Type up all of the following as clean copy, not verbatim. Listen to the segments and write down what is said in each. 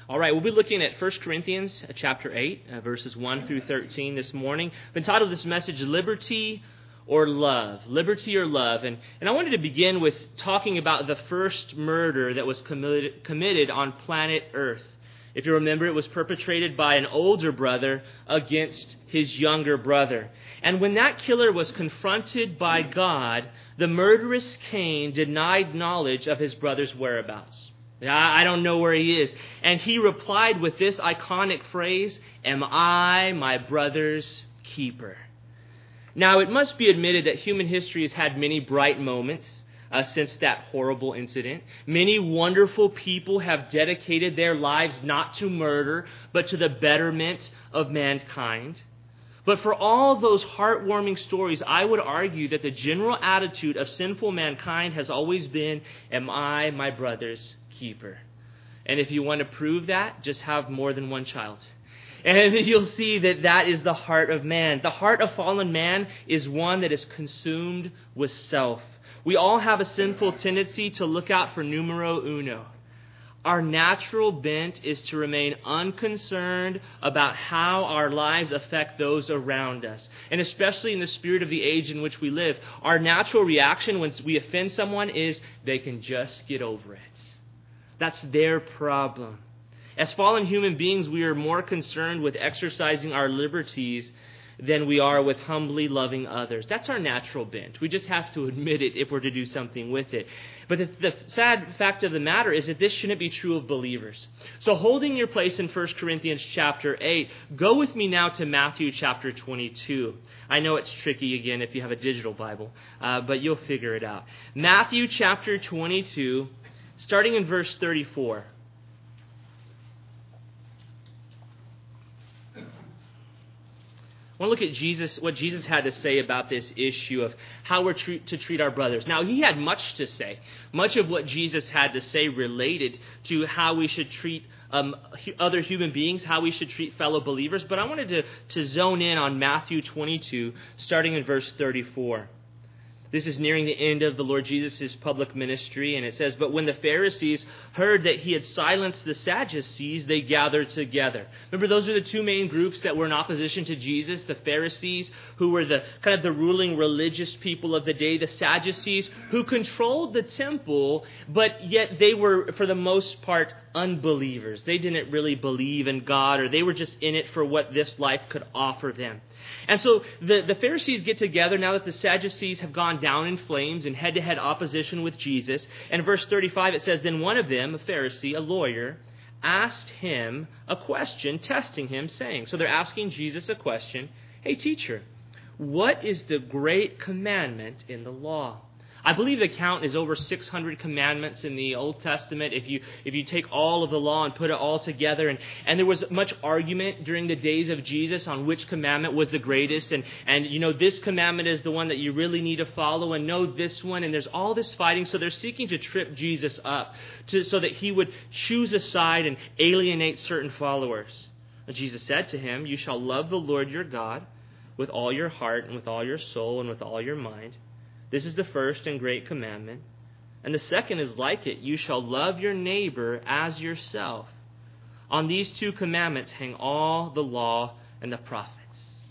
All right, we'll be looking at 1 Corinthians chapter 8, verses 1 through 13 this morning. I've entitled this message, Liberty or Love. Liberty or Love. And I wanted to begin with talking about the first murder that was committed on planet Earth. If you remember, it was perpetrated by an older brother against his younger brother. And when that killer was confronted by God, the murderous Cain denied knowledge of his brother's whereabouts. I don't know where he is. And he replied with this iconic phrase, "Am I my brother's keeper?" Now, it must be admitted that human history has had many bright moments since that horrible incident. Many wonderful people have dedicated their lives not to murder, but to the betterment of mankind. But for all those heartwarming stories, I would argue that the general attitude of sinful mankind has always been, "Am I my brother's keeper?" And if you want to prove that, just have more than one child. And you'll see that that is the heart of man. The heart of fallen man is one that is consumed with self. We all have a sinful tendency to look out for numero uno. Our natural bent is to remain unconcerned about how our lives affect those around us. And especially in the spirit of the age in which we live, our natural reaction when we offend someone is they can just get over it. That's their problem. As fallen human beings, we are more concerned with exercising our liberties than we are with humbly loving others. That's our natural bent. We just have to admit it if we're to do something with it. But the sad fact of the matter is that this shouldn't be true of believers. So holding your place in 1 Corinthians chapter 8, go with me now to Matthew chapter 22. I know it's tricky again if you have a digital Bible, but you'll figure it out. Matthew chapter 22, starting in verse 34. I want to look at Jesus, what Jesus had to say about this issue of how we're to treat our brothers. Now, he had much to say. Much of what Jesus had to say related to how we should treat other human beings, how we should treat fellow believers. But I wanted to zone in on Matthew 22, starting in verse 34. This is nearing the end of the Lord Jesus' public ministry, and it says, "But when the Pharisees heard that he had silenced the Sadducees, they gathered together." Remember, those are the two main groups that were in opposition to Jesus. The Pharisees, who were the kind of the ruling religious people of the day. The Sadducees, who controlled the temple, but yet they were, for the most part, unbelievers. They didn't really believe in God, or they were just in it for what this life could offer them. And so the Pharisees get together now that the Sadducees have gone down in flames in head-to-head opposition with Jesus. And verse 35, it says, "Then one of them, a Pharisee, a lawyer, asked him a question, testing him, saying," so they're asking Jesus a question, "Hey, teacher, what is the great commandment in the law?" I believe the count is over 600 commandments in the Old Testament if you take all of the law and put it all together. And there was much argument during the days of Jesus on which commandment was the greatest. And you know, this commandment is the one that you really need to follow, and no, this one. And there's all this fighting. So they're seeking to trip Jesus up so that he would choose a side and alienate certain followers. And Jesus said to him, "You shall love the Lord your God with all your heart and with all your soul and with all your mind. This is the first and great commandment. And the second is like it. You shall love your neighbor as yourself. On these two commandments hang all the law and the prophets."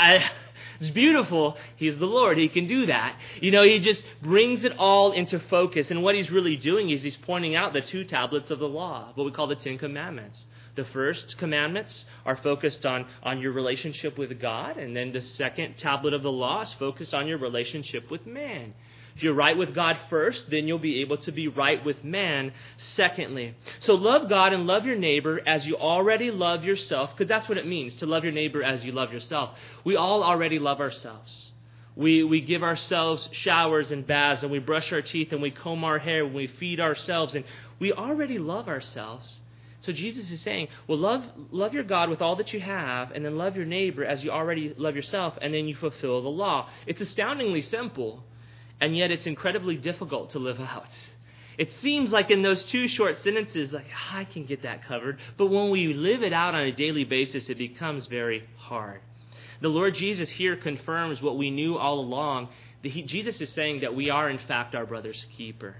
It's beautiful. He's the Lord. He can do that. You know, he just brings it all into focus. And what he's really doing is he's pointing out the two tablets of the law, what we call the 10 Commandments. The first commandments are focused on your relationship with God. And then the second tablet of the law is focused on your relationship with man. If you're right with God first, then you'll be able to be right with man secondly. So love God and love your neighbor as you already love yourself, because that's what it means to love your neighbor as you love yourself. We all already love ourselves. We give ourselves showers and baths, and we brush our teeth, and we comb our hair, and we feed ourselves, and we already love ourselves. So Jesus is saying, well, love your God with all that you have, and then love your neighbor as you already love yourself, and then you fulfill the law. It's astoundingly simple. And yet it's incredibly difficult to live out. It seems like in those two short sentences, like, I can get that covered. But when we live it out on a daily basis, it becomes very hard. The Lord Jesus here confirms what we knew all along. Jesus is saying that we are, in fact, our brother's keeper.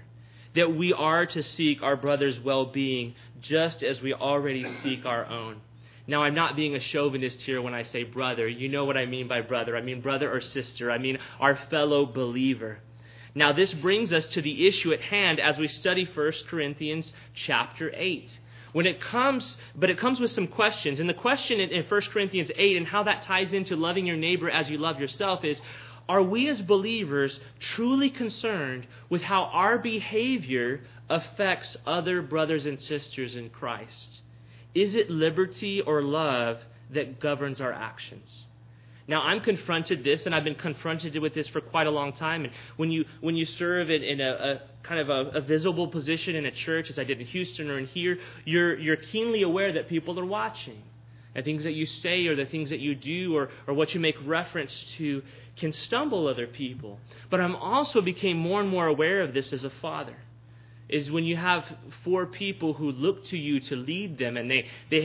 that we are to seek our brother's well-being just as we already seek our own. Now, I'm not being a chauvinist here when I say brother. You know what I mean by brother. I mean brother or sister. I mean our fellow believer. Now, this brings us to the issue at hand as we study 1 Corinthians chapter 8. But it comes with some questions. And the question in 1 Corinthians 8 and how that ties into loving your neighbor as you love yourself is, are we as believers truly concerned with how our behavior affects other brothers and sisters in Christ? Is it liberty or love that governs our actions? Now, I'm confronted this, and I've been confronted with this for quite a long time. And when you serve in a kind of a visible position in a church, as I did in Houston or in here, you're keenly aware that people are watching. And things that you say or the things that you do or what you make reference to can stumble other people. But I'm also became more and more aware of this as a father. Is when you have 4 people who look to you to lead them, and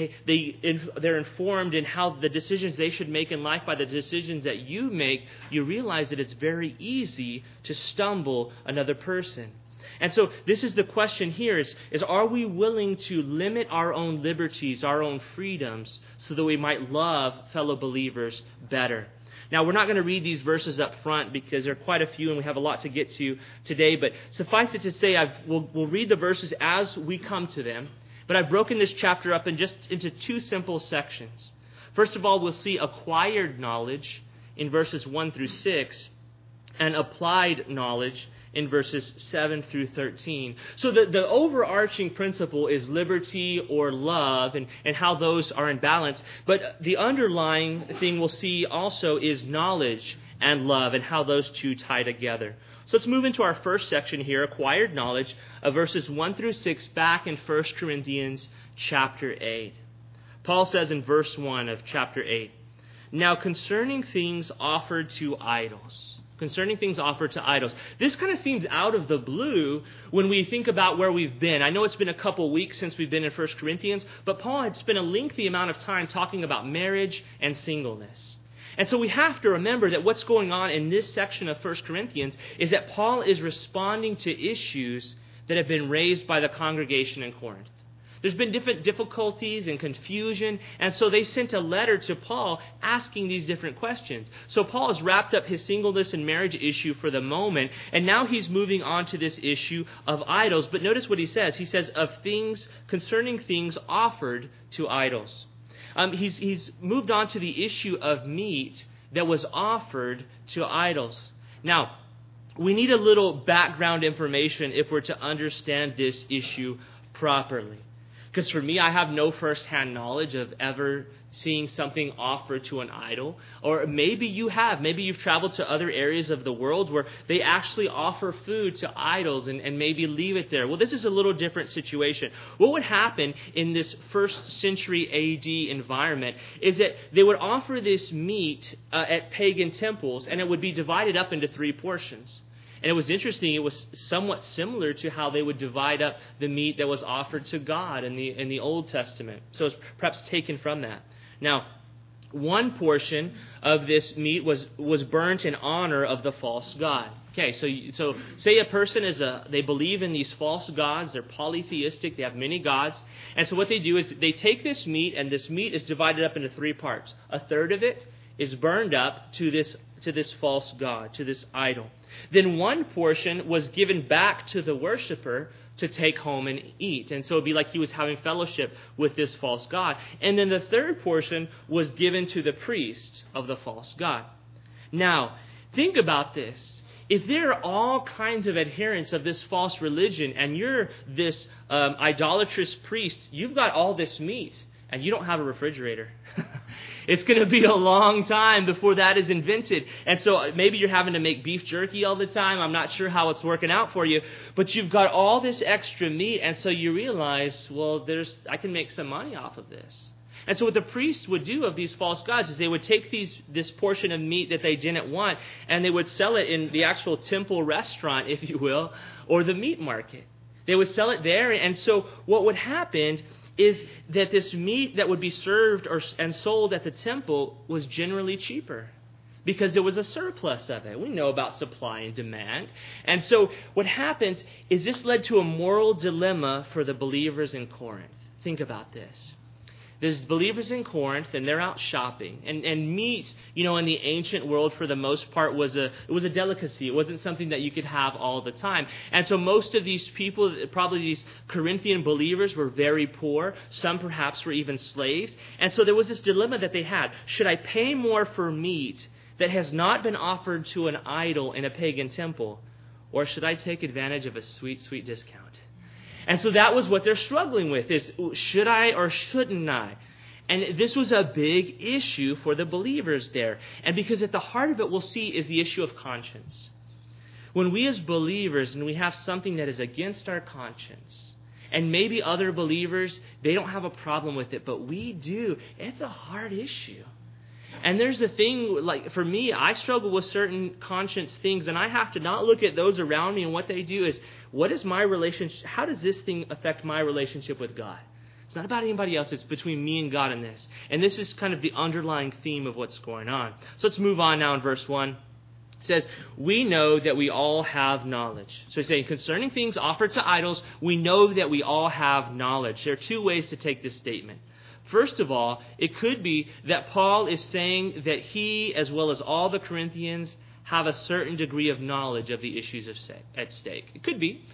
they're informed in how the decisions they should make in life by the decisions that you make, you realize that it's very easy to stumble another person. And so this is the question here, is are we willing to limit our own liberties, our own freedoms, so that we might love fellow believers better? Now, we're not going to read these verses up front because there are quite a few and we have a lot to get to today. But suffice it to say, we'll read the verses as we come to them. But I've broken this chapter up into 2 simple sections. First of all, we'll see acquired knowledge in verses 1 through 6 and applied knowledge in verses 7 through 13. So the overarching principle is liberty or love and how those are in balance. But the underlying thing we'll see also is knowledge and love and how those two tie together. So let's move into our first section here, acquired knowledge, of verses 1 through 6 back in 1 Corinthians chapter 8. Paul says in verse 1 of chapter 8, "Now concerning things offered to idols." Concerning things offered to idols. This kind of seems out of the blue when we think about where we've been. I know it's been a couple weeks since we've been in 1 Corinthians, but Paul had spent a lengthy amount of time talking about marriage and singleness. And so we have to remember that what's going on in this section of 1 Corinthians is that Paul is responding to issues that have been raised by the congregation in Corinth. There's been different difficulties and confusion, and so they sent a letter to Paul asking these different questions. So Paul has wrapped up his singleness and marriage issue for the moment, and now he's moving on to this issue of idols. But notice what he says. He says, of things, concerning things offered to idols. He's moved on to the issue of meat that was offered to idols. Now, we need a little background information if we're to understand this issue properly. Because for me, I have no first-hand knowledge of ever seeing something offered to an idol. Or maybe you have. Maybe you've traveled to other areas of the world where they actually offer food to idols and maybe leave it there. Well, this is a little different situation. What would happen in this first century AD environment is that they would offer this meat at pagan temples, and it would be divided up into 3 portions. And it was interesting, it was somewhat similar to how they would divide up the meat that was offered to God in the Old Testament. So it's perhaps taken from that. Now, one portion of this meat was burnt in honor of the false god. Okay, so say a person they believe in these false gods, they're polytheistic, they have many gods. And so what they do is they take this meat, and this meat is divided up into 3 parts. A third of it is burned up to this false god, to this idol. Then one portion was given back to the worshiper to take home and eat. And so it would be like he was having fellowship with this false god. And then the third portion was given to the priest of the false god. Now, think about this. If there are all kinds of adherents of this false religion and you're this idolatrous priest, you've got all this meat and you don't have a refrigerator. It's going to be a long time before that is invented. And so maybe you're having to make beef jerky all the time. I'm not sure how it's working out for you. But you've got all this extra meat. And so you realize, well, I can make some money off of this. And so what the priest would do of these false gods is they would take this portion of meat that they didn't want, and they would sell it in the actual temple restaurant, if you will, or the meat market. They would sell it there. And so what would happen is that this meat that would be served and sold at the temple was generally cheaper because there was a surplus of it. We know about supply and demand. And so what happens is this led to a moral dilemma for the believers in Corinth. Think about this. There's believers in Corinth, and they're out shopping. And meat, in the ancient world, for the most part, was a delicacy. It wasn't something that you could have all the time. And so most of these people, probably these Corinthian believers, were very poor. Some perhaps were even slaves. And so there was this dilemma that they had. Should I pay more for meat that has not been offered to an idol in a pagan temple? Or should I take advantage of a sweet, sweet discount? And so that was what they're struggling with, is should I or shouldn't I? And this was a big issue for the believers there. And because at the heart of it, we'll see, is the issue of conscience. When we as believers, and we have something that is against our conscience, and maybe other believers, they don't have a problem with it, but we do, it's a hard issue. And there's the thing, like for me, I struggle with certain conscience things, and I have to not look at those around me and what they do is, what is my relationship, how does this thing affect my relationship with God? It's not about anybody else, it's between me and God in this. And this is kind of the underlying theme of what's going on. So let's move on now in verse 1. It says, we know that we all have knowledge. So he's saying, concerning things offered to idols, we know that we all have knowledge. There are two ways to take this statement. First of all, it could be that Paul is saying that he, as well as all the Corinthians, have a certain degree of knowledge of the issues at stake. It could be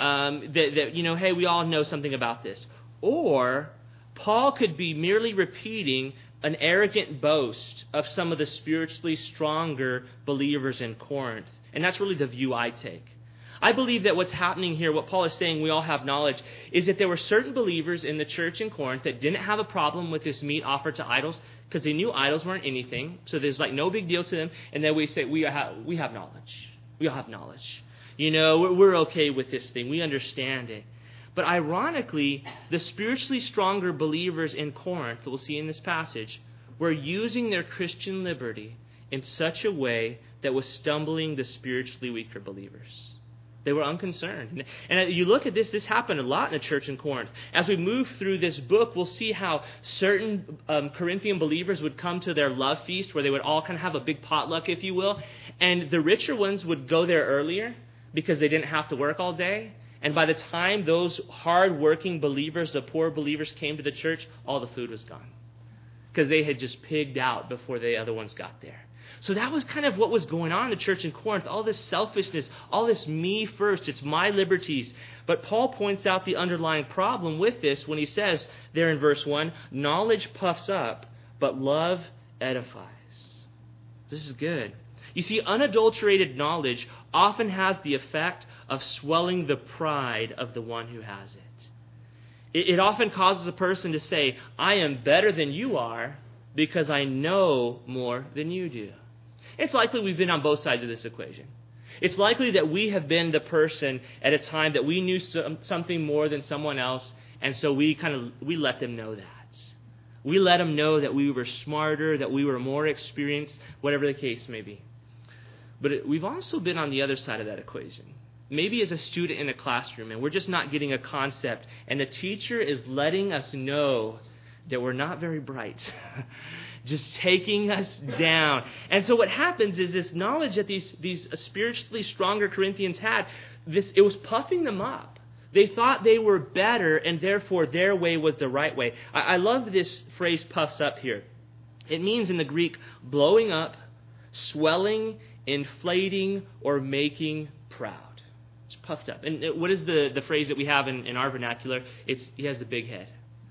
that hey, we all know something about this. Or Paul could be merely repeating an arrogant boast of some of the spiritually stronger believers in Corinth. And that's really the view I take. I believe that what's happening here, what Paul is saying, we all have knowledge, is that there were certain believers in the church in Corinth that didn't have a problem with this meat offered to idols because they knew idols weren't anything. So there's like no big deal to them. And then we say, we have knowledge. We all have knowledge. We're okay with this thing. We understand it. But ironically, the spiritually stronger believers in Corinth, that we'll see in this passage, were using their Christian liberty in such a way that was stumbling the spiritually weaker believers. They were unconcerned. And you look at this happened a lot in the church in Corinth. As we move through this book, we'll see how certain Corinthian believers would come to their love feast where they would all kind of have a big potluck, if you will. And the richer ones would go there earlier because they didn't have to work all day. And by the time those hard-working believers, the poor believers, came to the church, all the food was gone because they had just pigged out before the other ones got there. So that was kind of what was going on in the church in Corinth. All this selfishness, all this me first, it's my liberties. But Paul points out the underlying problem with this when he says there in verse 1, knowledge puffs up, but love edifies. This is good. You see, unadulterated knowledge often has the effect of swelling the pride of the one who has it. It often causes a person to say, I am better than you are because I know more than you do. It's likely we've been on both sides of this equation. It's likely that we have been the person at a time that we knew something more than someone else, and so we let them know that. We let them know that we were smarter, that we were more experienced, whatever the case may be. But we've also been on the other side of that equation. Maybe as a student in a classroom, and we're just not getting a concept, and the teacher is letting us know that we're not very bright, just taking us down. And so what happens is this knowledge that these spiritually stronger Corinthians had, it was puffing them up. They thought they were better, and therefore their way was the right way. I love this phrase, puffs up here. It means in the Greek, blowing up, swelling, inflating, or making proud. It's puffed up. And what is the phrase that we have in our vernacular? He has the big head.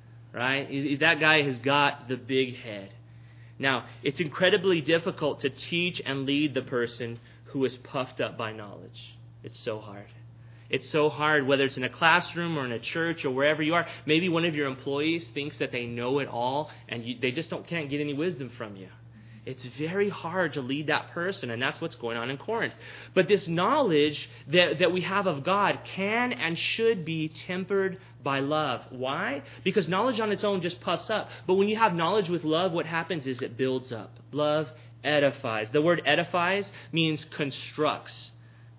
Right? That guy has got the big head. Now, it's incredibly difficult to teach and lead the person who is puffed up by knowledge. It's so hard. It's so hard, whether it's in a classroom or in a church or wherever you are. Maybe one of your employees thinks that they know it all, and they just can't get any wisdom from you. It's very hard to lead that person, and that's what's going on in Corinth. But this knowledge that we have of God can and should be tempered by love. Why? Because knowledge on its own just puffs up. But when you have knowledge with love, what happens is it builds up. Love edifies. The word edifies means constructs,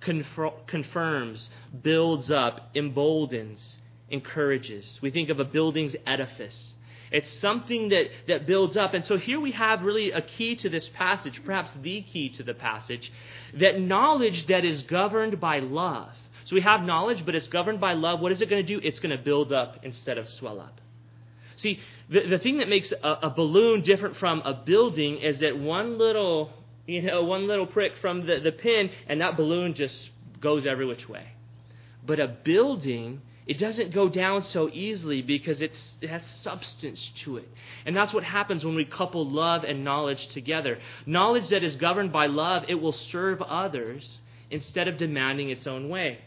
confirms, builds up, emboldens, encourages. We think of a building's edifice. It's something that builds up. And so here we have really a key to this passage, perhaps the key to the passage, that knowledge that is governed by love. So we have knowledge, but it's governed by love. What is it going to do? It's going to build up instead of swell up. See, the thing that makes a balloon different from a building is that one little prick from the pin, and that balloon just goes every which way. But a building, it doesn't go down so easily because it has substance to it. And that's what happens when we couple love and knowledge together. Knowledge that is governed by love, it will serve others instead of demanding its own way.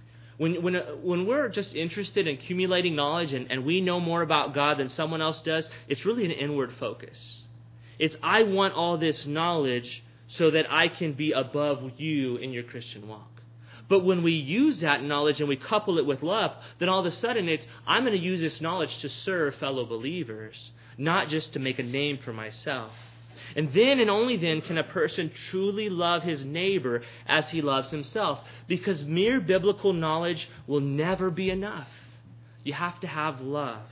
When we're just interested in accumulating knowledge and we know more about God than someone else does, it's really an inward focus. It's, I want all this knowledge so that I can be above you in your Christian walk. But when we use that knowledge and we couple it with love, then all of a sudden it's, I'm going to use this knowledge to serve fellow believers, not just to make a name for myself. And then and only then can a person truly love his neighbor as he loves himself. Because mere biblical knowledge will never be enough. You have to have love.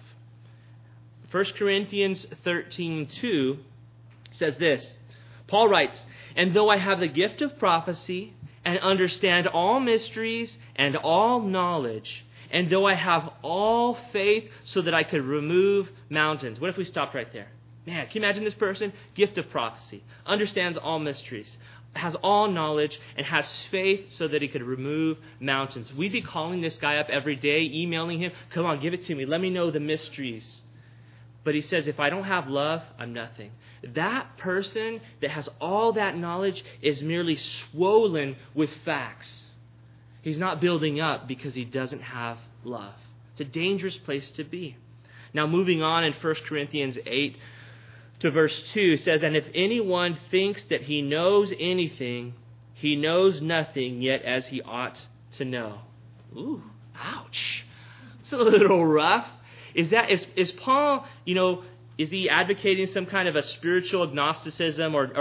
1 Corinthians 13:2 says this. Paul writes, "And though I have the gift of prophecy and understand all mysteries and all knowledge, and though I have all faith so that I could remove mountains." What if we stopped right there? Man, can you imagine this person? Gift of prophecy, understands all mysteries, has all knowledge, and has faith so that he could remove mountains. We'd be calling this guy up every day, emailing him, "Come on, give it to me. Let me know the mysteries." But he says, if I don't have love, I'm nothing. That person that has all that knowledge is merely swollen with facts. He's not building up because he doesn't have love. It's a dangerous place to be. Now, moving on in 1 Corinthians 8 to verse 2 says, "And if anyone thinks that he knows anything, he knows nothing yet as he ought to know." Ooh, ouch. It's a little rough. Is Paul, is he advocating some kind of a spiritual agnosticism or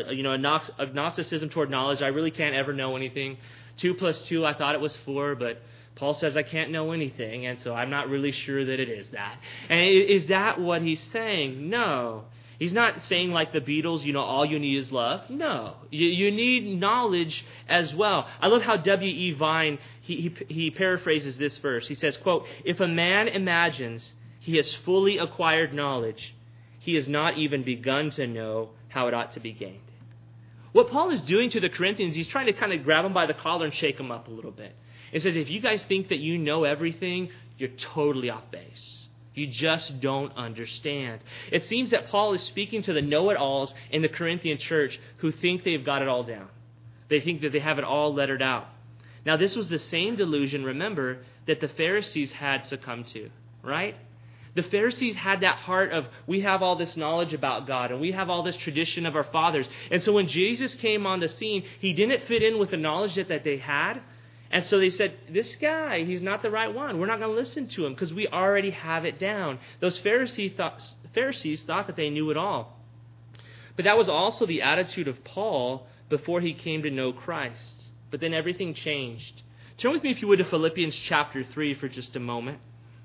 agnosticism toward knowledge? I really can't ever know anything. 2 plus 2, I thought it was 4, but Paul says I can't know anything, and so I'm not really sure that it is that. And is that what he's saying? No. He's not saying like the Beatles, all you need is love. No. You need knowledge as well. I love how W.E. Vine, he paraphrases this verse. He says, quote, "If a man imagines he has fully acquired knowledge, he has not even begun to know how it ought to be gained." What Paul is doing to the Corinthians, he's trying to kind of grab them by the collar and shake them up a little bit. It says, if you guys think that you know everything, you're totally off base. You just don't understand. It seems that Paul is speaking to the know-it-alls in the Corinthian church who think they've got it all down. They think that they have it all lettered out. Now, this was the same delusion, remember, that the Pharisees had succumbed to, right? The Pharisees had that heart of, we have all this knowledge about God and we have all this tradition of our fathers. And so when Jesus came on the scene, he didn't fit in with the knowledge that they had. And so they said, this guy, he's not the right one. We're not going to listen to him because we already have it down. Those Pharisees thought that they knew it all. But that was also the attitude of Paul before he came to know Christ. But then everything changed. Turn with me, if you would, to Philippians chapter 3 for just a moment.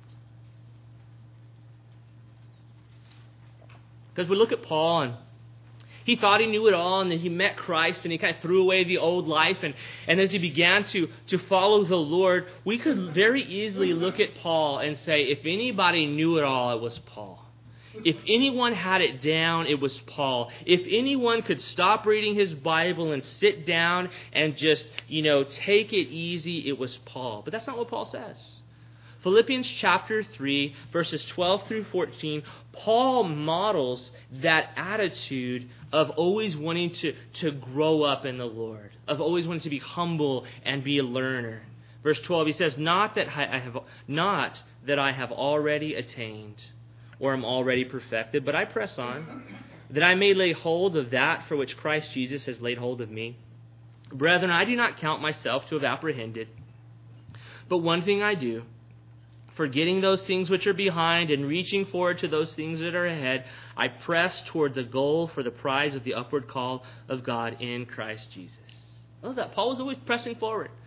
Because we look at Paul, and he thought he knew it all, and then he met Christ, and he kind of threw away the old life. And as he began to follow the Lord, we could very easily look at Paul and say, if anybody knew it all, it was Paul. If anyone had it down, it was Paul. If anyone could stop reading his Bible and sit down and just, take it easy, it was Paul. But that's not what Paul says. Philippians chapter 3, verses 12 through 14, Paul models that attitude of always wanting to grow up in the Lord, of always wanting to be humble and be a learner. Verse 12, he says, not that I have already attained or am already perfected, but I press on, that I may lay hold of that for which Christ Jesus has laid hold of me. Brethren, I do not count myself to have apprehended, but one thing I do, forgetting those things which are behind and reaching forward to those things that are ahead, I press toward the goal for the prize of the upward call of God in Christ Jesus. I love that. Paul was always pressing forward.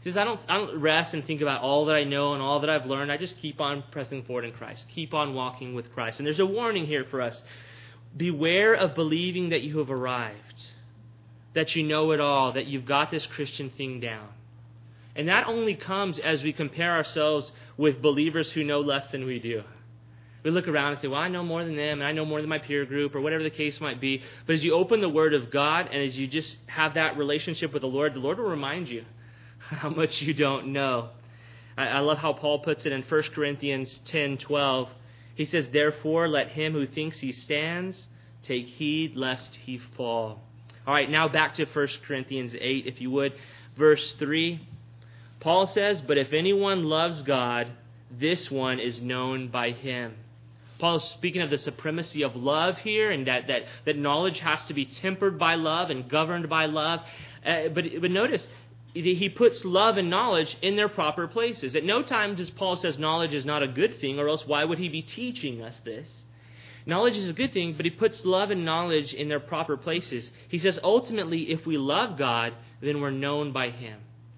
He says, I don't rest and think about all that I know and all that I've learned. I just keep on pressing forward in Christ. Keep on walking with Christ. And there's a warning here for us. Beware of believing that you have arrived, that you know it all, that you've got this Christian thing down. And that only comes as we compare ourselves with believers who know less than we do. We look around and say, well, I know more than them, and I know more than my peer group, or whatever the case might be. But as you open the Word of God, and as you just have that relationship with the Lord will remind you how much you don't know. I love how Paul puts it in 1 Corinthians 10:12. He says, therefore, let him who thinks he stands take heed lest he fall. All right, now back to 1 Corinthians 8, if you would. Verse 3, Paul says, but if anyone loves God, this one is known by him. Paul's speaking of the supremacy of love here, and that knowledge has to be tempered by love and governed by love. But notice, he puts love and knowledge in their proper places. At no time does Paul says knowledge is not a good thing, or else why would he be teaching us this? Knowledge is a good thing, but he puts love and knowledge in their proper places. He says, ultimately, if we love God, then we're known by him.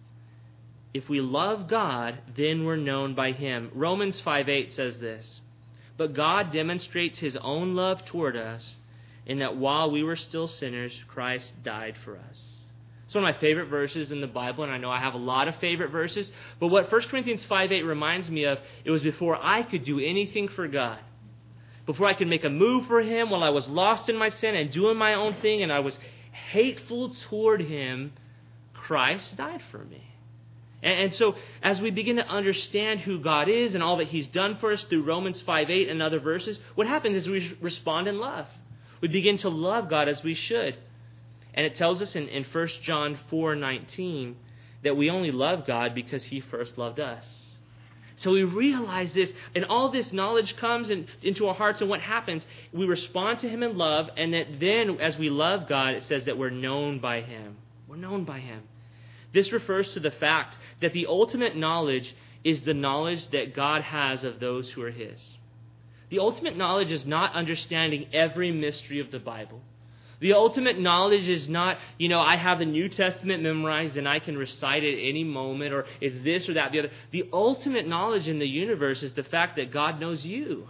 If we love God, then we're known by him. Romans 5:8 says this, but God demonstrates his own love toward us in that while we were still sinners, Christ died for us. It's one of my favorite verses in the Bible, and I know I have a lot of favorite verses, but what 1 Corinthians 5:8 reminds me of, it was before I could do anything for God. Before I could make a move for him, while I was lost in my sin and doing my own thing, and I was hateful toward him, Christ died for me. And so as we begin to understand who God is and all that he's done for us through Romans 5:8 and other verses, what happens is we respond in love. We begin to love God as we should. And it tells us in 1 John 4:19 that we only love God because he first loved us. So we realize this, and all this knowledge comes into our hearts, and what happens? We respond to him in love, and that then as we love God, it says that we're known by him. We're known by him. This refers to the fact that the ultimate knowledge is the knowledge that God has of those who are his. The ultimate knowledge is not understanding every mystery of the Bible. The ultimate knowledge is not, I have the New Testament memorized and I can recite it at any moment, or it's this or that, the other. The ultimate knowledge in the universe is the fact that God knows you.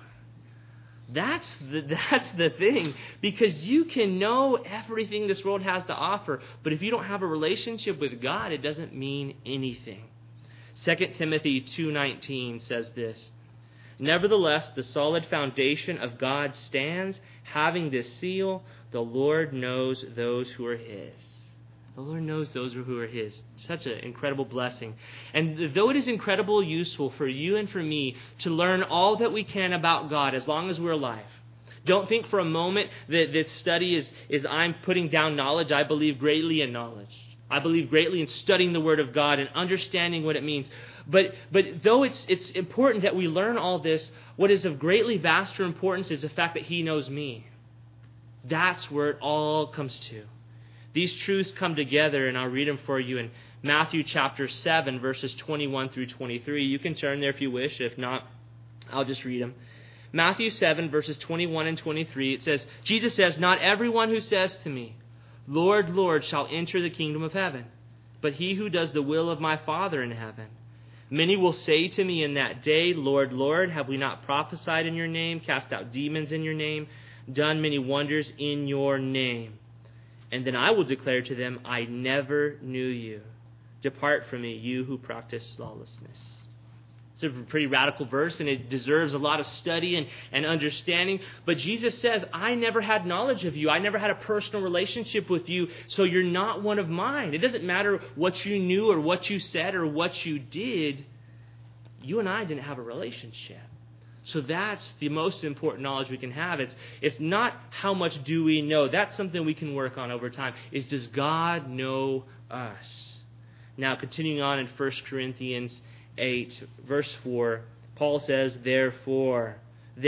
That's the thing, because you can know everything this world has to offer, but if you don't have a relationship with God, it doesn't mean anything. 2 Timothy 2:19 says this, nevertheless, the solid foundation of God stands, having this seal, the Lord knows those who are his. The Lord knows those who are his. Such an incredible blessing. And though it is incredibly useful for you and for me to learn all that we can about God as long as we're alive, don't think for a moment that this study is I'm putting down knowledge. I believe greatly in knowledge. I believe greatly in studying the Word of God and understanding what it means. But though it's important that we learn all this, what is of greatly vaster importance is the fact that he knows me. That's where it all comes to. These truths come together, and I'll read them for you in Matthew chapter 7, verses 21 through 23. You can turn there if you wish. If not, I'll just read them. Matthew 7, verses 21 and 23, it says, Jesus says, not everyone who says to me, Lord, Lord, shall enter the kingdom of heaven, but he who does the will of my Father in heaven. Many will say to me in that day, Lord, Lord, have we not prophesied in your name, cast out demons in your name, done many wonders in your name? And then I will declare to them, I never knew you. Depart from me, you who practice lawlessness. It's a pretty radical verse, and it deserves a lot of study and understanding. But Jesus says, I never had knowledge of you. I never had a personal relationship with you, so you're not one of mine. It doesn't matter what you knew or what you said or what you did. You and I didn't have a relationship. So that's the most important knowledge we can have. It's not how much do we know. That's something we can work on over time. Is does God know us? Now, continuing on in 1 Corinthians 8, verse 4, Paul says, therefore.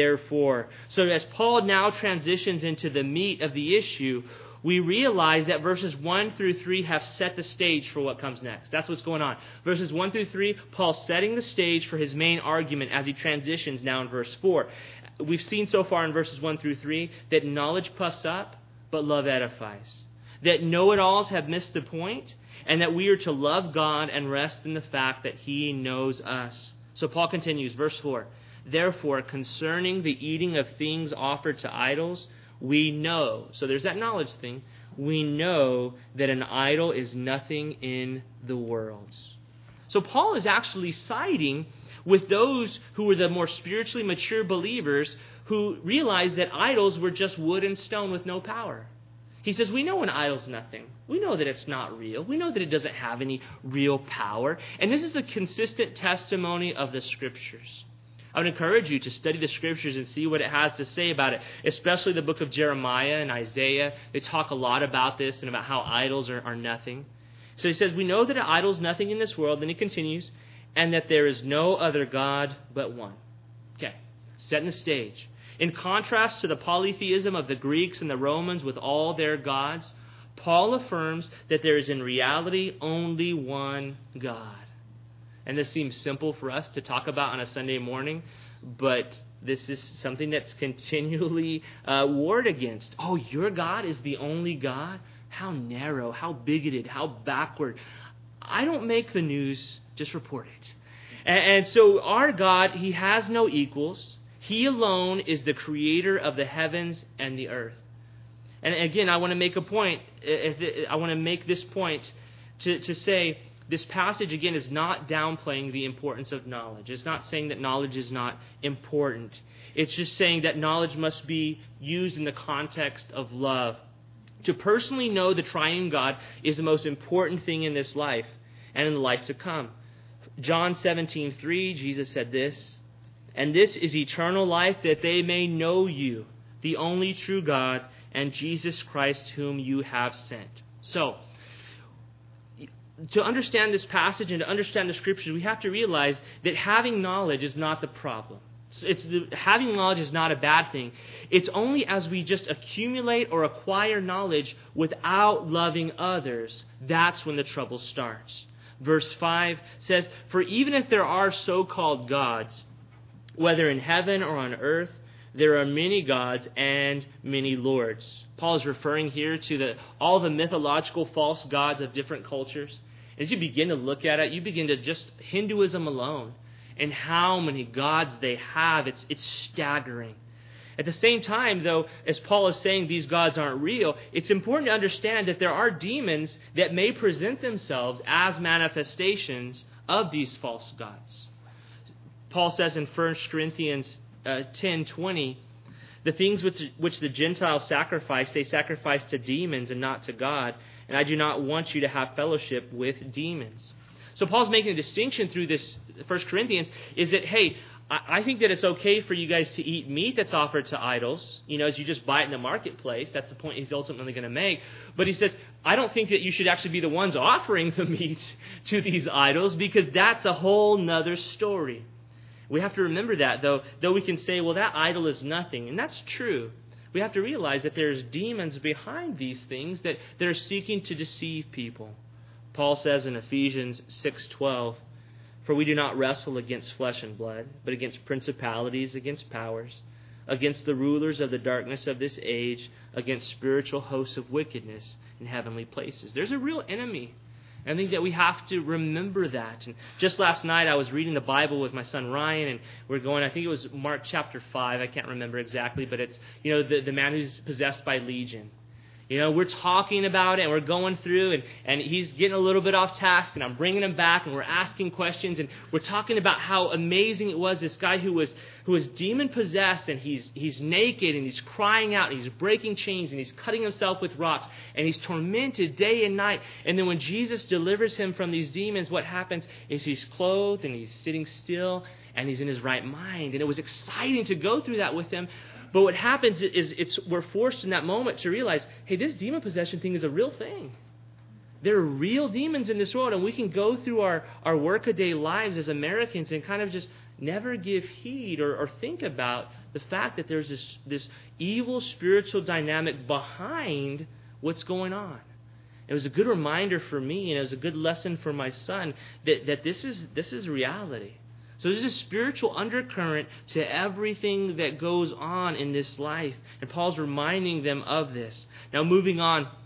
So as Paul now transitions into the meat of the issue, we realize that verses 1 through 3 have set the stage for what comes next. That's what's going on. Verses 1 through 3, Paul's setting the stage for his main argument as he transitions now in verse 4. We've seen so far in verses 1 through 3 that knowledge puffs up, but love edifies. that know-it-alls have missed the point, and that we are to love God and rest in the fact that He knows us. So Paul continues, verse 4, therefore, concerning the eating of things offered to idols, we know, so there's that knowledge thing, we know that an idol is nothing in the world. So Paul is actually siding with those who were the more spiritually mature believers who realized that idols were just wood and stone with no power. He says, we know an idol's nothing. We know that it's not real. We know that it doesn't have any real power. And this is a consistent testimony of the Scriptures. I would encourage you to study the Scriptures and see what it has to say about it, especially the book of Jeremiah and Isaiah. They talk a lot about this and about how idols are nothing. So he says, we know that an idol is nothing in this world. Then he continues, and that there is no other God but one. Okay, setting the stage. In contrast to the polytheism of the Greeks and the Romans with all their gods, Paul affirms that there is in reality only one God. And this seems simple for us to talk about on a Sunday morning, but this is something that's continually warred against. Oh, your God is the only God? How narrow, how bigoted, how backward. I don't make the news, just report it. And so our God, He has no equals. He alone is the creator of the heavens and the earth. And again, I want to make a point. I want to make this point to say this passage, again, is not downplaying the importance of knowledge. It's not saying that knowledge is not important. It's just saying that knowledge must be used in the context of love. To personally know the triune God is the most important thing in this life and in the life to come. John 17:3, Jesus said this, and this is eternal life, that they may know you, the only true God, and Jesus Christ whom you have sent. So, to understand this passage and to understand the Scriptures, we have to realize that having knowledge is not the problem. Having knowledge is not a bad thing. It's only as we just accumulate or acquire knowledge without loving others, that's when the trouble starts. Verse 5 says, for even if there are so-called gods, whether in heaven or on earth, there are many gods and many lords. Paul is referring here to all the mythological false gods of different cultures. As you begin to look at it, you begin to just Hinduism alone and how many gods they have. It's staggering. At the same time, though, as Paul is saying these gods aren't real, it's important to understand that there are demons that may present themselves as manifestations of these false gods. Paul says in 1 Corinthians 10:20, the things which the Gentiles sacrifice, they sacrifice to demons and not to God. And I do not want you to have fellowship with demons. So Paul's making a distinction through this 1 Corinthians is that, hey, I think that it's okay for you guys to eat meat that's offered to idols. You know, as you just buy it in the marketplace. That's the point he's ultimately going to make. But he says, I don't think that you should actually be the ones offering the meat to these idols, because that's a whole nother story. We have to remember that, though we can say, well, that idol is nothing. And that's true. We have to realize that there's demons behind these things that are seeking to deceive people. Paul says in Ephesians 6:12, for we do not wrestle against flesh and blood, but against principalities, against powers, against the rulers of the darkness of this age, against spiritual hosts of wickedness in heavenly places. There's a real enemy. I think that we have to remember that. And just last night I was reading the Bible with my son Ryan, and we're going, I think it was Mark chapter 5, I can't remember exactly, but it's, you know, the man who's possessed by legion. You know, we're talking about it, and we're going through, and he's getting a little bit off task, and I'm bringing him back, and we're asking questions, and we're talking about how amazing it was, this guy who was demon-possessed, and he's naked, and he's crying out, and he's breaking chains, and he's cutting himself with rocks, and he's tormented day and night. And then when Jesus delivers him from these demons, what happens is he's clothed, and he's sitting still, and he's in his right mind. And it was exciting to go through that with him. But what happens is we're forced in that moment to realize, hey, this demon possession thing is a real thing. There are real demons in this world, and we can go through our workaday lives as Americans and kind of just never give heed or think about the fact that there's this evil spiritual dynamic behind what's going on. It was a good reminder for me, and it was a good lesson for my son that this is reality. So there's a spiritual undercurrent to everything that goes on in this life. And Paul's reminding them of this. Now moving on,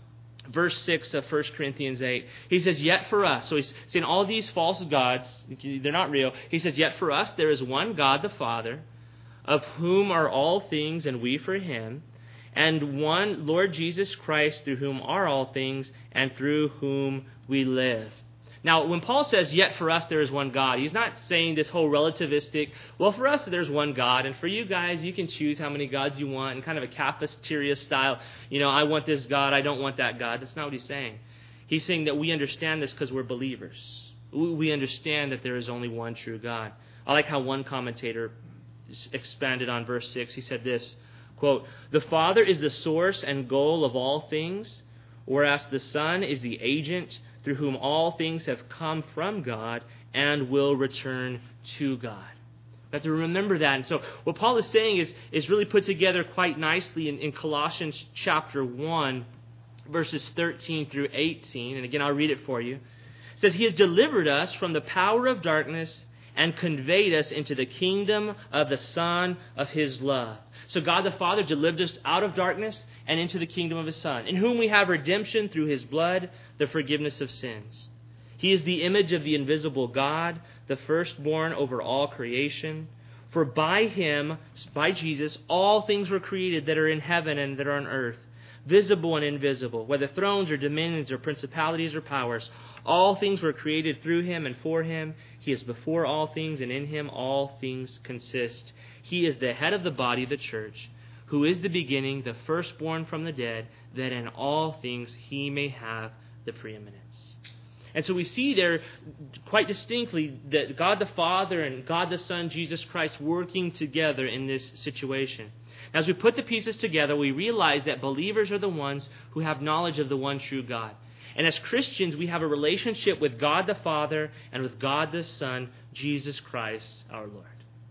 verse 6 of 1 Corinthians 8. He says, yet for us. So he's saying all these false gods, they're not real. He says, yet for us there is one God the Father, of whom are all things, and we for him, and one Lord Jesus Christ, through whom are all things, and through whom we live. Now, when Paul says, yet for us there is one God, he's not saying this whole relativistic, well, for us there's one God, and for you guys, you can choose how many gods you want, in kind of a cafeteria style, I want this God, I don't want that God. That's not what he's saying. He's saying that we understand this because we're believers. We understand that there is only one true God. I like how one commentator expanded on verse 6. He said this, quote, the Father is the source and goal of all things, whereas the Son is the agent through whom all things have come from God and will return to God. We have to remember that. And so what Paul is saying is really put together quite nicely in Colossians chapter 1, verses 13 through 18. And again, I'll read it for you. It says, he has delivered us from the power of darkness and conveyed us into the kingdom of the Son of his love. So God the Father delivered us out of darkness and into the kingdom of his Son, in whom we have redemption through his blood, the forgiveness of sins. He is the image of the invisible God, the firstborn over all creation. For by him, by Jesus, all things were created that are in heaven and that are on earth, visible and invisible, whether thrones or dominions or principalities or powers. All things were created through him and for him. He is before all things, and in him all things consist. He is the head of the body, the church, who is the beginning, the firstborn from the dead, that in all things he may have the preeminence. And so we see there quite distinctly that God the Father and God the Son, Jesus Christ, working together in this situation. As we put the pieces together, we realize that believers are the ones who have knowledge of the one true God. And as Christians, we have a relationship with God the Father and with God the Son, Jesus Christ, our Lord.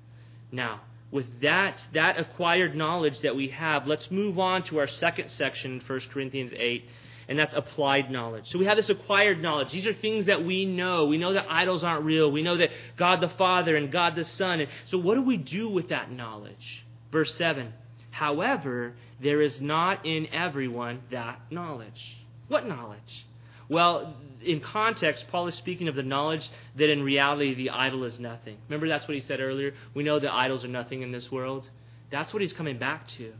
Now, with that acquired knowledge that we have, let's move on to our second section in 1 Corinthians 8, and that's applied knowledge. So we have this acquired knowledge. These are things that we know. We know that idols aren't real. We know that God the Father and God the Son. And so what do we do with that knowledge? Verse 7, however, there is not in everyone that knowledge. What knowledge? Well, in context, Paul is speaking of the knowledge that in reality the idol is nothing. Remember that's what he said earlier? We know that idols are nothing in this world. That's what he's coming back to.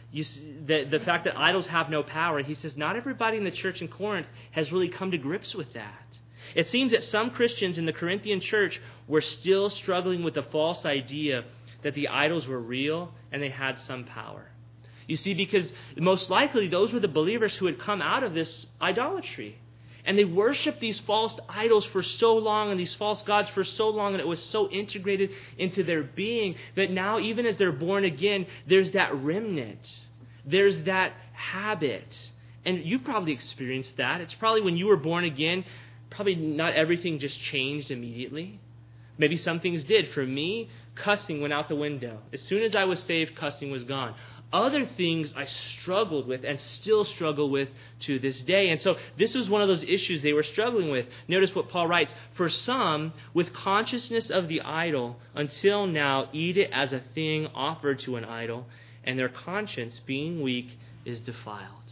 The fact that idols have no power. He says not everybody in the church in Corinth has really come to grips with that. It seems that some Christians in the Corinthian church were still struggling with the false idea that the idols were real and they had some power. You see, because most likely those were the believers who had come out of this idolatry. And they worshiped these false idols for so long and these false gods for so long, and it was so integrated into their being that now, even as they're born again, there's that remnant. There's that habit. And you've probably experienced that. It's probably when you were born again, probably not everything just changed immediately. Maybe some things did. For me, cussing went out the window. As soon as I was saved, cussing was gone. Other things I struggled with and still struggle with to this day. And so this was one of those issues they were struggling with. Notice what Paul writes. For some, with consciousness of the idol, until now eat it as a thing offered to an idol, and their conscience, being weak, is defiled.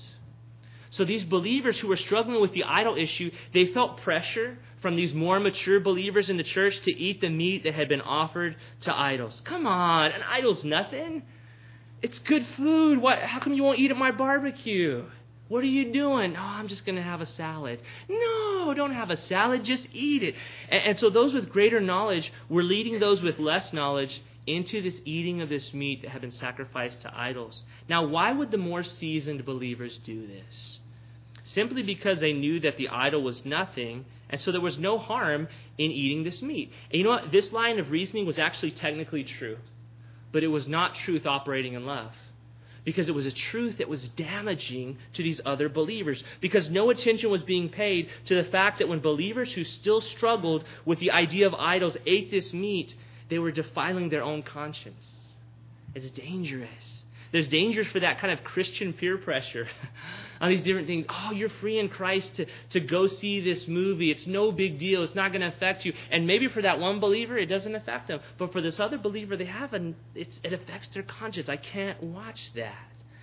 So these believers who were struggling with the idol issue, they felt pressure from these more mature believers in the church to eat the meat that had been offered to idols. Come on, an idol's nothing. It's good food. How come you won't eat at my barbecue? What are you doing? Oh, I'm just going to have a salad. No, don't have a salad. Just eat it. And so those with greater knowledge were leading those with less knowledge into this eating of this meat that had been sacrificed to idols. Now, why would the more seasoned believers do this? Simply because they knew that the idol was nothing, and so there was no harm in eating this meat. And you know what? This line of reasoning was actually technically true. But it was not truth operating in love. Because it was a truth that was damaging to these other believers. Because no attention was being paid to the fact that when believers who still struggled with the idea of idols ate this meat, they were defiling their own conscience. It's dangerous. There's dangers for that kind of Christian peer pressure on these different things. Oh, you're free in Christ to go see this movie. It's no big deal. It's not going to affect you. And maybe for that one believer, it doesn't affect them. But for this other believer, it affects their conscience. I can't watch that.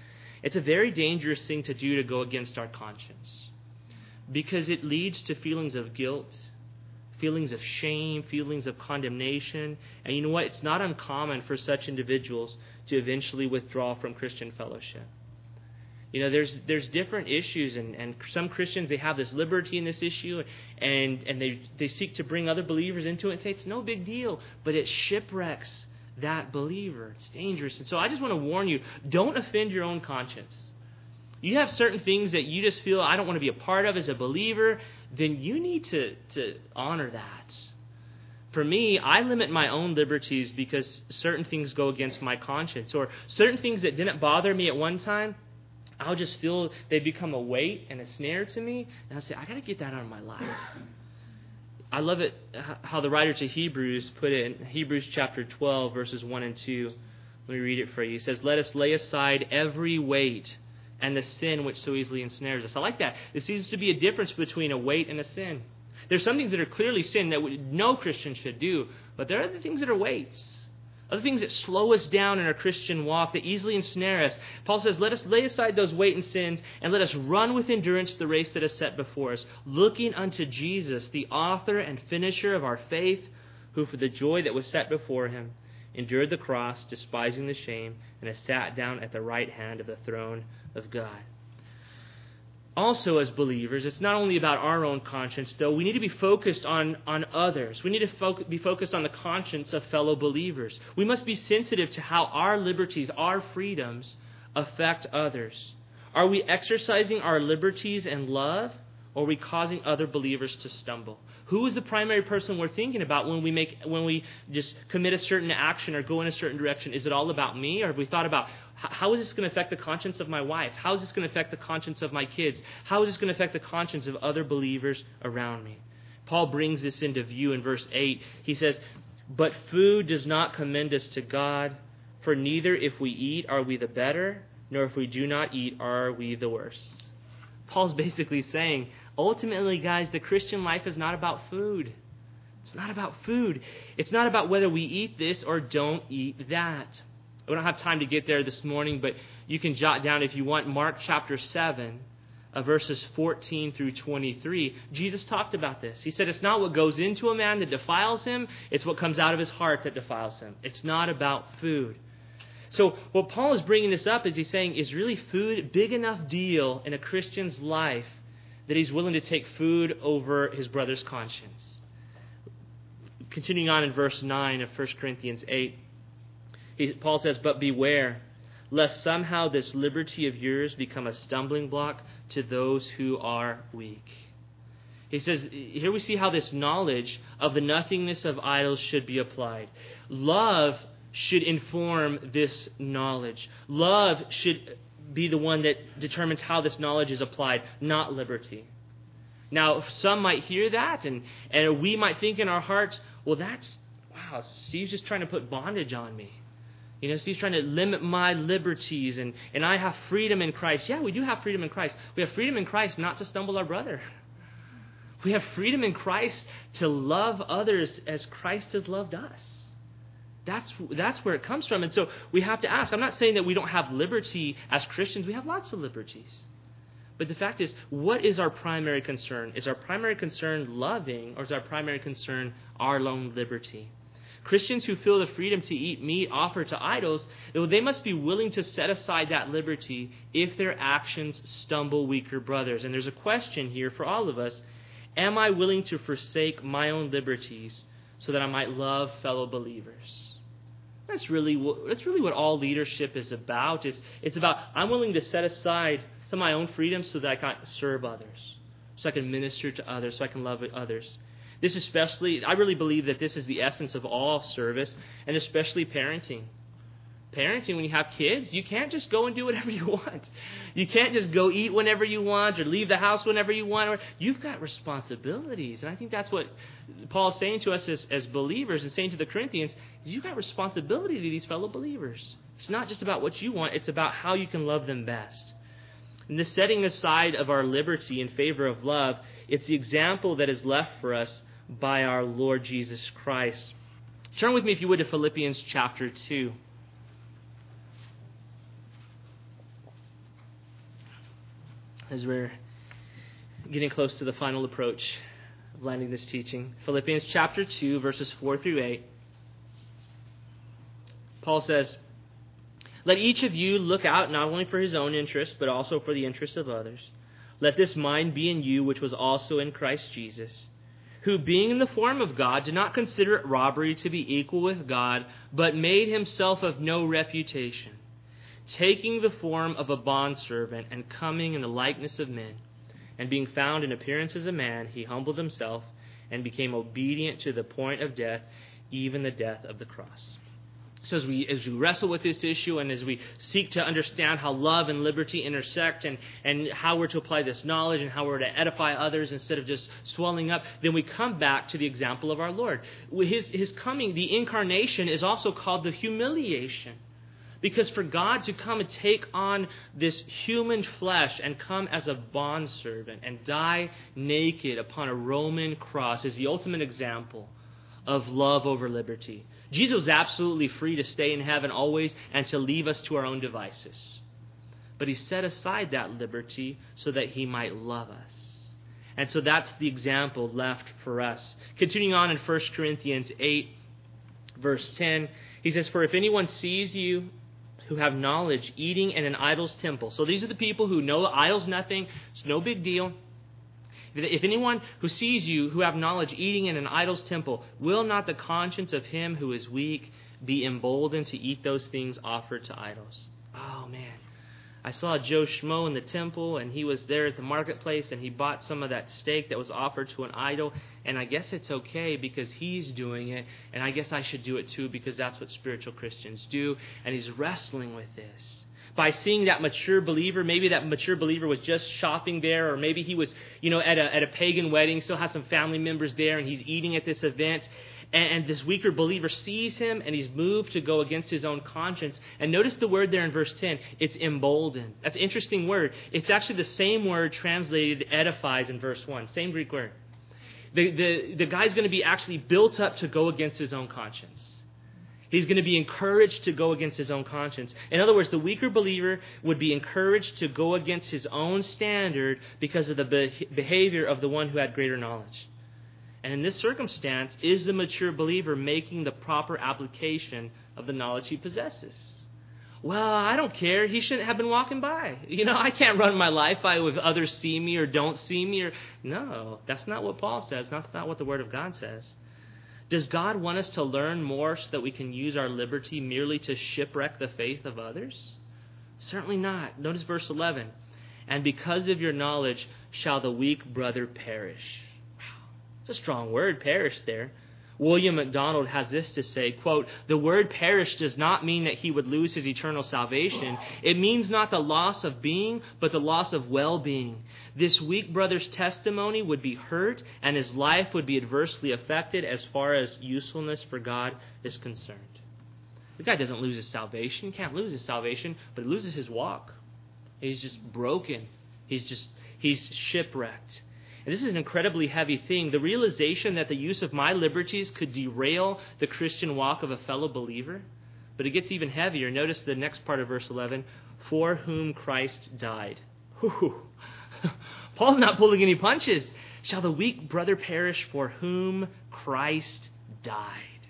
It's a very dangerous thing to do, to go against our conscience, because it leads to feelings of guilt, feelings of shame, feelings of condemnation. And you know what? It's not uncommon for such individuals to eventually withdraw from Christian fellowship. You know, there's different issues, and some Christians, they have this liberty in this issue, and they seek to bring other believers into it and say it's no big deal, but it shipwrecks that believer. It's dangerous. And so I just want to warn you, don't offend your own conscience. You have certain things that you just feel, I don't want to be a part of as a believer, then you need to honor that. For me, I limit my own liberties because certain things go against my conscience, or certain things that didn't bother me at one time, I'll just feel they become a weight and a snare to me, and I'll say, I got to get that out of my life. I love it how the writer to Hebrews put it in Hebrews chapter 12, verses 1 and 2. Let me read it for you. He says, let us lay aside every weight and the sin which so easily ensnares us. I like that. There seems to be a difference between a weight and a sin. There's some things that are clearly sin that no Christian should do, but there are other things that are weights. Other things that slow us down in our Christian walk, that easily ensnare us. Paul says, let us lay aside those weight and sins, and let us run with endurance the race that is set before us, looking unto Jesus, the author and finisher of our faith, who for the joy that was set before him endured the cross, despising the shame, and has sat down at the right hand of the throne of God. Also, as believers, it's not only about our own conscience, though. We need to be focused on others. We need to be focused on the conscience of fellow believers. We must be sensitive to how our liberties, our freedoms, affect others. Are we exercising our liberties in love, or are we causing other believers to stumble? Who is the primary person we're thinking about when we just commit a certain action or go in a certain direction? Is it all about me, or have we thought about how is this going to affect the conscience of my wife? How is this going to affect the conscience of my kids? How is this going to affect the conscience of other believers around me? Paul brings this into view in verse 8. He says, but food does not commend us to God, for neither if we eat are we the better, nor if we do not eat are we the worse. Paul's basically saying, ultimately, guys, the Christian life is not about food. It's not about food. It's not about whether we eat this or don't eat that. We don't have time to get there this morning, but you can jot down, if you want, Mark chapter 7, verses 14 through 23. Jesus talked about this. He said it's not what goes into a man that defiles him, it's what comes out of his heart that defiles him. It's not about food. So what Paul is bringing this up is he's saying, is really food a big enough deal in a Christian's life that he's willing to take food over his brother's conscience? Continuing on in verse 9 of 1 Corinthians 8, Paul says, but beware, lest somehow this liberty of yours become a stumbling block to those who are weak. He says, here we see how this knowledge of the nothingness of idols should be applied. Love should inform this knowledge. Love should be the one that determines how this knowledge is applied, not liberty. Now, some might hear that, and we might think in our hearts, well, wow, Steve's just trying to put bondage on me. You know, Steve's trying to limit my liberties, and I have freedom in Christ. Yeah, we do have freedom in Christ. We have freedom in Christ not to stumble our brother. We have freedom in Christ to love others as Christ has loved us. That's where it comes from. And so we have to ask. I'm not saying that we don't have liberty as Christians. We have lots of liberties. But the fact is, what is our primary concern? Is our primary concern loving, or is our primary concern our own liberty? Christians who feel the freedom to eat meat offered to idols, they must be willing to set aside that liberty if their actions stumble weaker brothers. And there's a question here for all of us. Am I willing to forsake my own liberties so that I might love fellow believers? That's really what all leadership is about. It's about, I'm willing to set aside some of my own freedoms so that I can serve others, so I can minister to others, so I can love others. This especially, I really believe that this is the essence of all service, and especially parenting. Parenting, when you have kids, you can't just go and do whatever you want. You can't just go eat whenever you want or leave the house whenever you want. You've got responsibilities. And I think that's what Paul is saying to us as believers and saying to the Corinthians, you've got responsibility to these fellow believers. It's not just about what you want. It's about how you can love them best. And the setting aside of our liberty in favor of love, it's the example that is left for us by our Lord Jesus Christ. Turn with me, if you would, to Philippians chapter 2. as we're getting close to the final approach of landing this teaching. Philippians chapter 2, verses 4 through 8. Paul says, "Let each of you look out not only for his own interest, but also for the interest of others. Let this mind be in you, which was also in Christ Jesus, who being in the form of God did not consider it robbery to be equal with God, but made himself of no reputation, taking the form of a bondservant and coming in the likeness of men. And being found in appearance as a man, he humbled himself and became obedient to the point of death, even the death of the cross." So as we wrestle with this issue and as we seek to understand how love and liberty intersect and how we're to apply this knowledge and how we're to edify others instead of just swelling up, then we come back to the example of our Lord. His coming, the incarnation, is also called the humiliation. Because for God to come and take on this human flesh and come as a bondservant and die naked upon a Roman cross is the ultimate example of love over liberty. Jesus was absolutely free to stay in heaven always and to leave us to our own devices. But he set aside that liberty so that he might love us. And so that's the example left for us. Continuing on in 1 Corinthians 8, verse 10, he says, "For if anyone sees you who have knowledge eating in an idol's temple." So these are the people who know idol's nothing. It's no big deal. "If anyone who sees you who have knowledge eating in an idol's temple, will not the conscience of him who is weak be emboldened to eat those things offered to idols?" Oh, man. I saw Joe Schmo in the temple, and he was there at the marketplace, and he bought some of that steak that was offered to an idol, and I guess it's okay because he's doing it, and I guess I should do it too because that's what spiritual Christians do, and he's wrestling with this. By seeing that mature believer, maybe that mature believer was just shopping there, or maybe he was, at a pagan wedding, still has some family members there, and he's eating at this event. And this weaker believer sees him, and he's moved to go against his own conscience. And notice the word there in verse 10. It's emboldened. That's an interesting word. It's actually the same word translated edifies in verse 1. Same Greek word. The guy's going to be actually built up to go against his own conscience. He's going to be encouraged to go against his own conscience. In other words, the weaker believer would be encouraged to go against his own standard because of the behavior of the one who had greater knowledge. And in this circumstance, is the mature believer making the proper application of the knowledge he possesses? Well, I don't care. He shouldn't have been walking by. I can't run my life by if others see me or don't see me. No, that's not what Paul says. That's not what the Word of God says. Does God want us to learn more so that we can use our liberty merely to shipwreck the faith of others? Certainly not. Notice verse 11. "And because of your knowledge shall the weak brother perish." Wow, it's a strong word, perish there. William MacDonald has this to say, quote, "The word perish does not mean that he would lose his eternal salvation. It means not the loss of being, but the loss of well-being. This weak brother's testimony would be hurt, and his life would be adversely affected as far as usefulness for God is concerned." The guy doesn't lose his salvation. He can't lose his salvation, but he loses his walk. He's just broken. He's shipwrecked. And this is an incredibly heavy thing. The realization that the use of my liberties could derail the Christian walk of a fellow believer. But it gets even heavier. Notice the next part of verse 11. "For whom Christ died." Whew. Paul's not pulling any punches. "Shall the weak brother perish for whom Christ died?"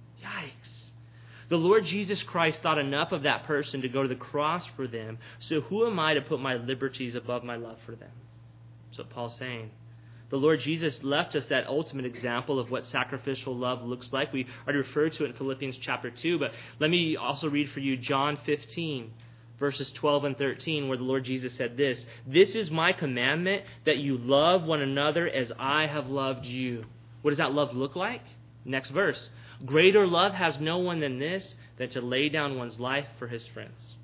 Yikes. The Lord Jesus Christ thought enough of that person to go to the cross for them. So who am I to put my liberties above my love for them? That's what Paul's saying. The Lord Jesus left us that ultimate example of what sacrificial love looks like. We already referred to it in Philippians chapter 2, but let me also read for you John 15, verses 12 and 13, where the Lord Jesus said this, "This is my commandment, that you love one another as I have loved you." What does that love look like? Next verse. "Greater love has no one than this, than to lay down one's life for his friends."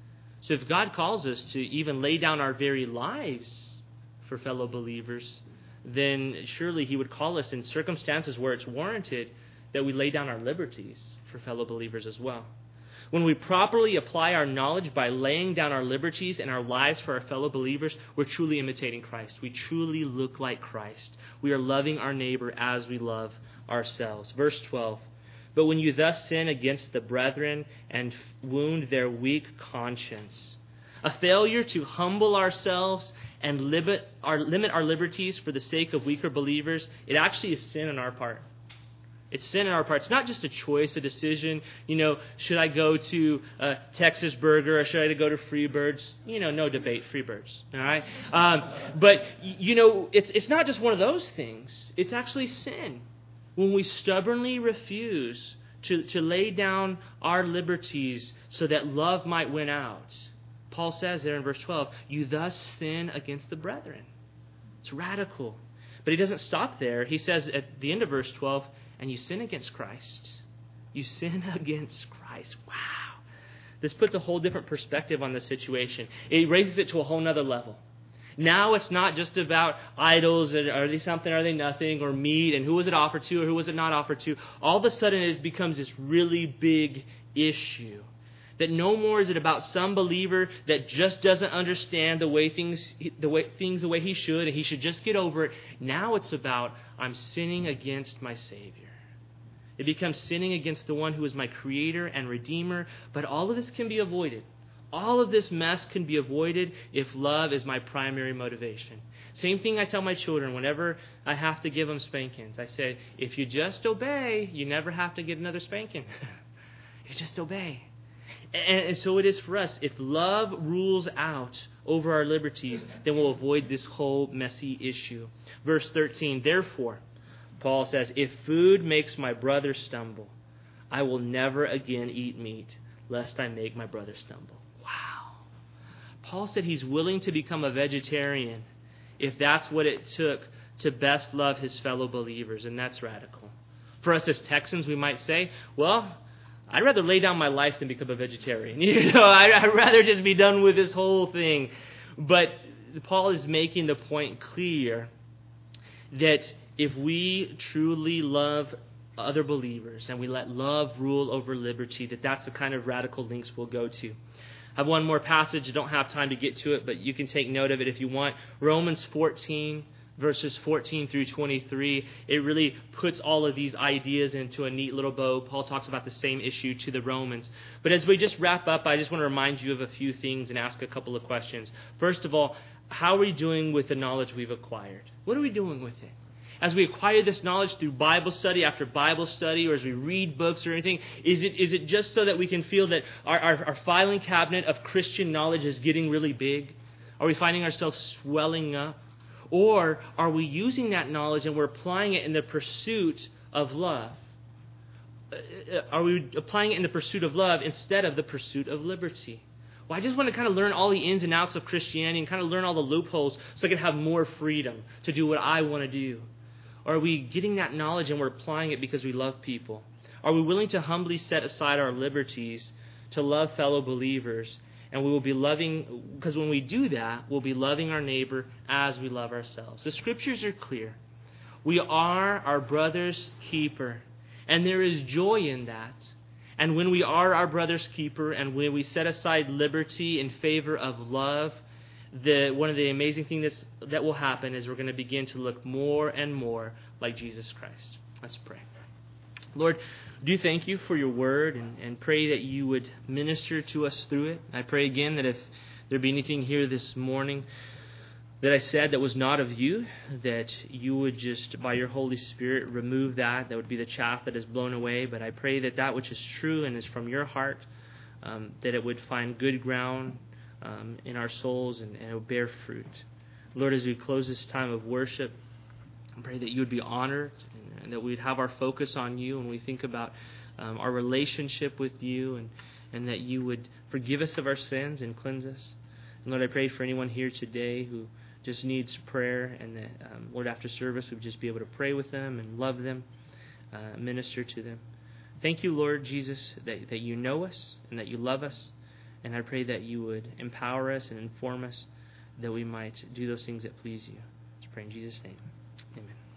So if God calls us to even lay down our very lives for fellow believers, then surely he would call us in circumstances where it's warranted that we lay down our liberties for fellow believers as well. When we properly apply our knowledge by laying down our liberties and our lives for our fellow believers, we're truly imitating Christ. We truly look like Christ. We are loving our neighbor as we love ourselves. Verse 12. "But when you thus sin against the brethren and wound their weak conscience." A failure to humble ourselves and limit our liberties for the sake of weaker believers, it actually is sin on our part. It's sin on our part. It's not just a choice, a decision. Should I go to Texas Burger or should I go to Freebirds? No debate, Freebirds. All right? But it's not just one of those things. It's actually sin when we stubbornly refuse to lay down our liberties so that love might win out. Paul says there in verse 12, you thus sin against the brethren. It's radical. But he doesn't stop there. He says at the end of verse 12, and you sin against Christ. You sin against Christ. Wow. This puts a whole different perspective on the situation. It raises it to a whole nother level. Now it's not just about idols, and are they something, are they nothing, or meat, and who was it offered to, or who was it not offered to. All of a sudden it becomes this really big issue. That no more is it about some believer that just doesn't understand the way he should, and he should just get over it. Now it's about, I'm sinning against my Savior. It becomes sinning against the one who is my Creator and Redeemer. But all of this can be avoided. All of this mess can be avoided if love is my primary motivation. Same thing I tell my children whenever I have to give them spankings. I say, if you just obey, you never have to get another spanking. You just obey. And so it is for us. If love rules out over our liberties, then we'll avoid this whole messy issue. Verse 13, therefore, Paul says, if food makes my brother stumble, I will never again eat meat, lest I make my brother stumble. Wow. Paul said he's willing to become a vegetarian if that's what it took to best love his fellow believers, and that's radical. For us as Texans, we might say, well, I'd rather lay down my life than become a vegetarian. I'd rather just be done with this whole thing. But Paul is making the point clear that if we truly love other believers and we let love rule over liberty, that's the kind of radical links we'll go to. I have one more passage. I don't have time to get to it, but you can take note of it if you want. Romans 14, verses 14 through 23, it really puts all of these ideas into a neat little bow. Paul talks about the same issue to the Romans. But as we just wrap up, I just want to remind you of a few things and ask a couple of questions. First of all, how are we doing with the knowledge we've acquired? What are we doing with it? As we acquire this knowledge through Bible study after Bible study, or as we read books or anything, is it just so that we can feel that our filing cabinet of Christian knowledge is getting really big? Are we finding ourselves swelling up? Or are we using that knowledge and we're applying it in the pursuit of love? Are we applying it in the pursuit of love instead of the pursuit of liberty? Well, I just want to kind of learn all the ins and outs of Christianity and kind of learn all the loopholes so I can have more freedom to do what I want to do. Or are we getting that knowledge and we're applying it because we love people? Are we willing to humbly set aside our liberties to love fellow believers? And we will be loving, because when we do that, we'll be loving our neighbor as we love ourselves. The Scriptures are clear. We are our brother's keeper, and there is joy in that. And when we are our brother's keeper, and when we set aside liberty in favor of love, one of the amazing things that will happen is we're going to begin to look more and more like Jesus Christ. Let's pray. Lord, do thank you for your word and pray that you would minister to us through it. I pray again that if there be anything here this morning that I said that was not of you, that you would just, by your Holy Spirit, remove that. That would be the chaff that is blown away. But I pray that that which is true and is from your heart, that it would find good ground in our souls and it would bear fruit. Lord, as we close this time of worship, I pray that you would be honored and that we'd have our focus on you when we think about our relationship with you and that you would forgive us of our sins and cleanse us. And Lord, I pray for anyone here today who just needs prayer and that, Lord, after service, we'd just be able to pray with them and love them, minister to them. Thank you, Lord Jesus, that you know us and that you love us. And I pray that you would empower us and inform us that we might do those things that please you. Let's pray in Jesus' name. Amen.